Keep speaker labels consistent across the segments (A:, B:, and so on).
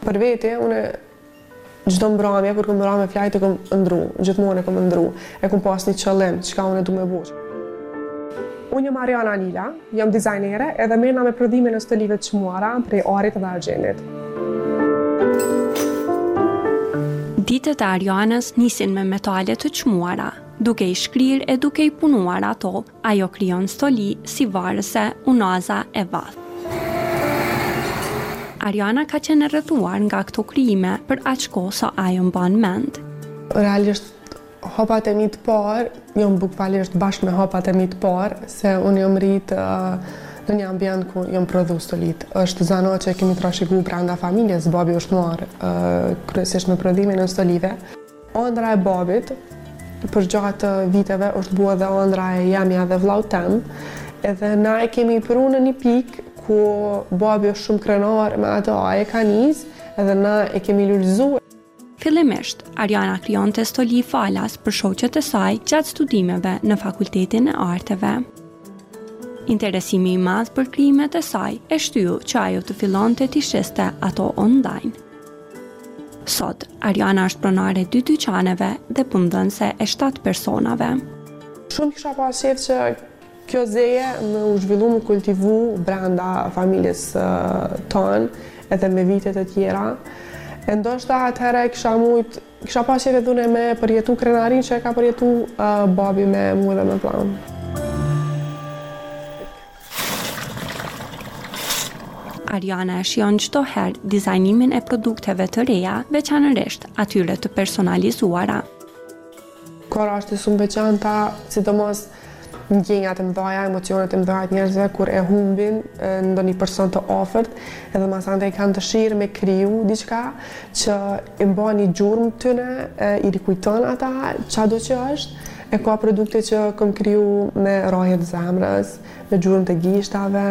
A: Për vete, une çdo mbrëmje, kur kam mbrëmje fjalët e kam ndru, gjithmonë e kam ndru. E kam pas një qëllim, çka unë du me bëj. Unë jam Ariana Lila, jam dizajnere edhe merrna me prodhimin e stolive të çmuara prej arit dhe argjendit.
B: Ditët e Arianës nisin me metale të çmuara. Duke i shkrirë e duke i punuar ato, ajo krijon stoli si varëse, unaza e vath. Ariana ka qenë rrethuar nga këto krijime për aq kohë sa ajo mban mend.
A: Realisht hapat e mi të parë, jam bukfalisht bashkë me hapat e mi të parë, se unë jam rritë në një ambient ku jam prodhu stolit. Është zano që kemi trashëguar brenda familjes, babi është marrë kryesisht me prodhimin e stolive. Ëndra e babit, për gjatë viteve, është bua dhe ëndra e jemja dhe vllau tem, edhe na e kemi pru në një pikë ku babi është shumë krenar me ato, a e ka nis, edhe na e kemi lulëzuar.
B: Fillimisht, Ariana krijonte stoli falas për shoqet e saj gjatë studimeve në Fakultetin e Arteve. Interesimi i madh për krijimet e saj e shtyu që ajo të fillonte t'i shiste ato online. Sot, Ariana është pronare 2 dyqaneve dhe punëdhënëse e 7 personave.
A: Shumë kisha pas qef që kjo zeje më u zhvillu, më kultivu brenda familjes tonë edhe me vitet e tjera. E ndoshta atëherë kisha pas qef edhe me përjetu krenarin që e ka përjetu babi me mu dhe me plan.
B: Ariana e shijon çdo herë dizajnimin e produkteve të reja, veçanërisht atyre të personalizuara.
A: Ka raste shumë veçanta, sidomos ndjenjat e mëdha, emocionet e mëdha të njerëzve kur e humbin ndonjë person të afërt, edhe masandej kanë dëshirë me kriju diçka që i bën një gjurmë tyne, i rikujton ata çado që është. E ka produkte që kam kriju me rrahje të zemrës, me gjurmë të gishtave.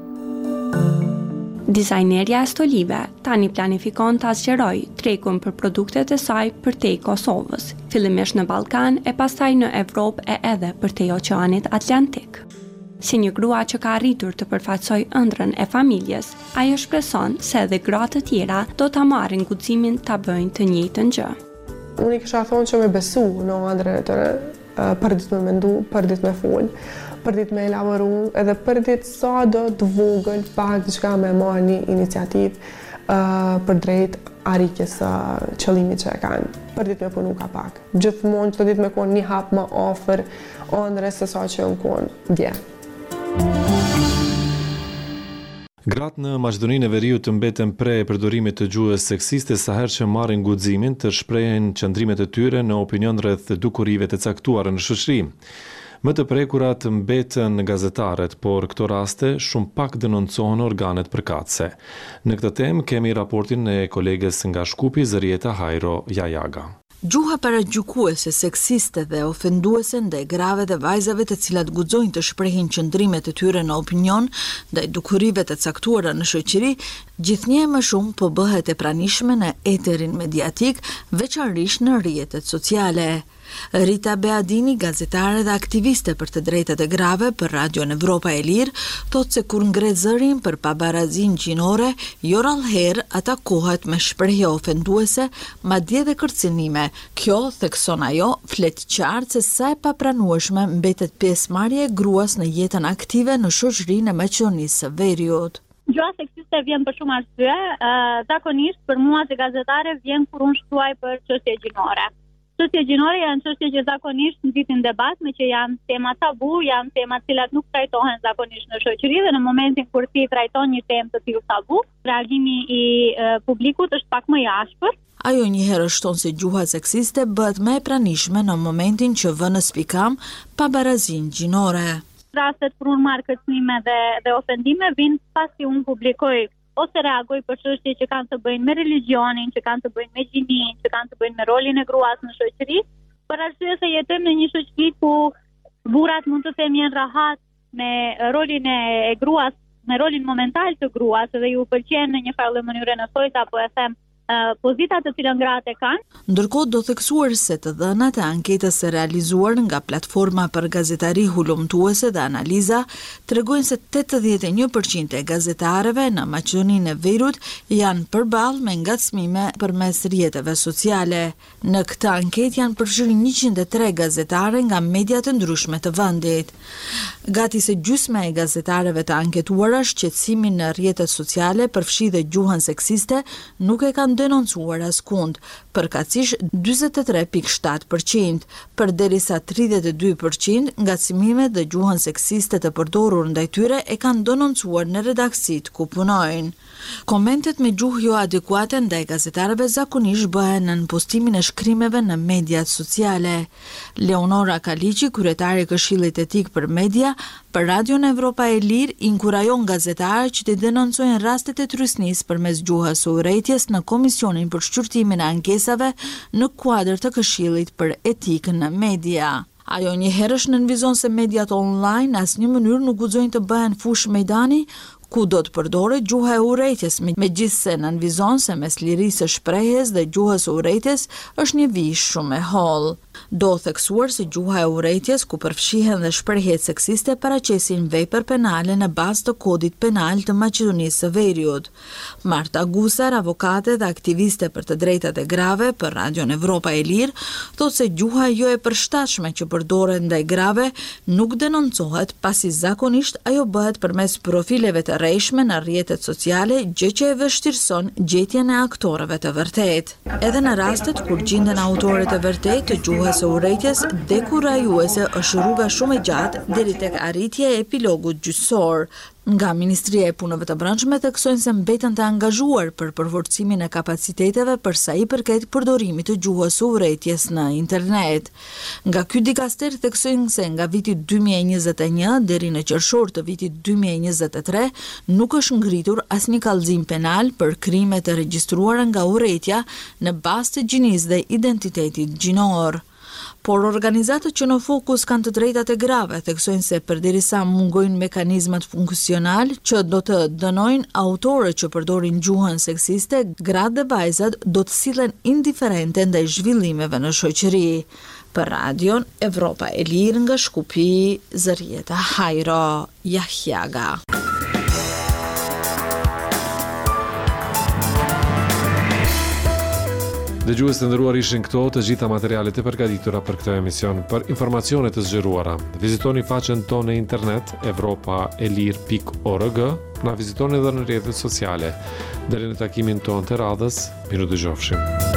B: Dizajnerja e stolive tani planifikon të zgjeroj trekun për produktet e saj përtej Kosovës, fillimisht në Ballkan e pastaj në Evropë e edhe përtej Oqeanit Atlantik. Si një grua që ka arritur të përfaqësoj ëndrrën e familjes, ajo shpreson se edhe gratë të tjera do ta marrin guximin ta bëjnë të njëjtën gjë.
A: Unë kisha thonë që me besu në ëndrrën e tyre, për ditë me mendu, për ditë me fol, për ditë me elaboru, edhe për ditë sa do të vogël pak diçka me marrë një iniciativë për drejt arritjes së qëllimit që e kanë. Për ditë me punu ka pak. Gjithmonë çdo ditë me konë një hap më afër ëndrrës se sa që unë konë dje.
C: Gratë në Maqedoninë e Veriut të mbeten pre përdorimit të gjuhës seksiste sa herë që marrin guximin të shprehen qëndrimet e tyre në opinion rreth dukurive të caktuara në shoqëri. Më të prekurat mbeten gazetaret, por këto raste shumë pak denoncohen organet përkatëse. Në këtë temë kemi raportin e kolegës nga Shkupi, Zërieta Hajro Jajaga.
D: Gjuha paragjykuese, seksiste dhe ofenduese ndaj grave dhe vajzave të cilat guxojnë të shprehin qëndrimet e tyre në opinion ndaj dukurive të caktuara në shoqëri, gjithnjë më shumë po bëhet e pranishme në eterin mediatik, veçanërisht në rrjetet sociale. Rita Beadini, gazetare dhe aktiviste për të drejtat e grave për Radion Evropa e Lirë, thotë se kur ngret zërin për pabarazin gjinore, jo rallëherë atakohet me shprehje ofenduese, madje dhe kërcënime. Kjo, thekson ajo, flet qartë se sa e papranueshme mbetet pjesëmarrja e gruas në jetën aktive në shoqërinë e Maqedonisë së Veriut.
E: Gjuha seksiste vjen për shumë arsye, zakonisht për mua si gazetare vjen kur unë shkruaj për çështje gjinore. Çështje gjinore janë çështje që zakonisht nxitin debat, me që janë tema tabu, janë tema të cilat nuk trajtohen zakonisht në shoqëri dhe në momentin kur ti trajton një temë të tillë tabu, reagimi i publikut është pak më i ashpër.
D: Ajo njëherë shton se gjuha seksiste bëhet më e pranishme në momentin që vë në spikam pabarazin gjinore.
E: Rastet kur unë marr kërcënime dhe ofendime vijnë pasi unë publikoj ose reagoj për çështje që kanë të bëjnë me religionin, që kanë të bëjnë me gjininë, që kanë të bëjnë me rolin e gruas në shoqëri, për arsye se jetojmë në një shoqëri ku burrat mund të themi janë rahat me rolin e gruas, me rolin momental të gruas, dhe ju pëlqen në një farë mënyrë në thojt apo e them pozitat të cilën gratë e kanë.
D: Ndërkohë do theksuar se të dhënat e anketës së realizuar nga platforma për gazetari hulumtuese dhe analiza tregojnë se 81% e gazetarëve në Maqedoninë e Veriut janë përballë me ngacmime përmes rrjeteve sociale. Në këtë anketë janë përfshirë 103 gazetare nga media të ndryshme të vendit. Gati se gjysma e gazetarëve të anketuara shqetësimin në rrjetet sociale përfshi dhe gjuhën seksiste nuk e kanë denoncuar askund, përkatësisht 43.7%, përderisa 32% ngacmimet dhe gjuhën seksiste të përdorur ndaj tyre e kanë denoncuar në redaksit ku punojnë. Komentet me gjuhë jo adekuate ndaj gazetarëve zakonisht bëhen në postimin e shkrimeve në mediat sociale. Leonora Kaliqi, kryetare e Këshillit Etik për Media, për Radion Evropa e Lirë inkurajon gazetarët që të denoncojnë rastet e trysnisë përmes gjuhës së urrëties në Komisionin për shqyrtimin e ankesave në kuadër të Këshillit për Etikën në Media. Ajo njëherësh nënvizon se mediat online asnjë mënyrë nuk guxojnë të bëhen fushë mejdani ku do të përdoret gjuha e urrëties, megjithse nënvizon se mes lirisë së shprehjes dhe gjuhës së urrëties është një vijë shumë e hollë. Do theksuar se gjuha e urrëties, ku përfshihen dhe shprehjet seksiste, paraqesin vepër penale në bazë të kodit penal të Maqedonisë së Veriut. Marta Gusar, avokate dhe aktiviste për të drejtat e grave për Radion Evropa e Lirë, thotë se gjuha jo e përshtatshme që përdoret ndaj grave nuk denoncohet, pasi zakonisht ajo bëhet përmes profileve të rrejshme në rrjetet sociale, gjë që e vështirëson gjetjen e aktorëve të vërtetë. Edhe në rastet kur gjinden autorët e vërtetë të gjuhës së urrëties, dekurajuese është rruga shumë e gjatë deri tek arritja e epilogut gjyqësor. Nga Ministria e Punëve të Brendshme theksojnë se mbeten të angazhuar për përforcimin e kapaciteteve për sa i përket përdorimit të gjuhës së urrëties në internet. Nga ky dikaster theksojnë se nga viti 2021 deri në qershor të vitit 2023 nuk është ngritur asnjë kallëzim penal për krime të regjistruara nga urrëtia në bazë të gjinisë dhe identitetit gjinor. Por organizatët që në fokus kanë të drejtat e grave theksojnë se përderisa mungojnë mekanizmat funksional që do të dënojnë autorët që përdorin gjuhën seksiste, gratë dhe vajzat do të sillen indiferente ndaj zhvillimeve në shoqëri. Për Radion Evropa e Lirë nga Shkupi, Zërieta Hajro Jahjaga.
C: Dëgjues të nderuar, ishin këto të gjitha materialet e përgatitura për këtë emision. Për informacione të zgjeruara, vizitoni faqen tonë në internet evropaelir.org, na vizitoni edhe në rrjetet sociale. Deri në takimin tonë të radhës, miru dëgjofshim.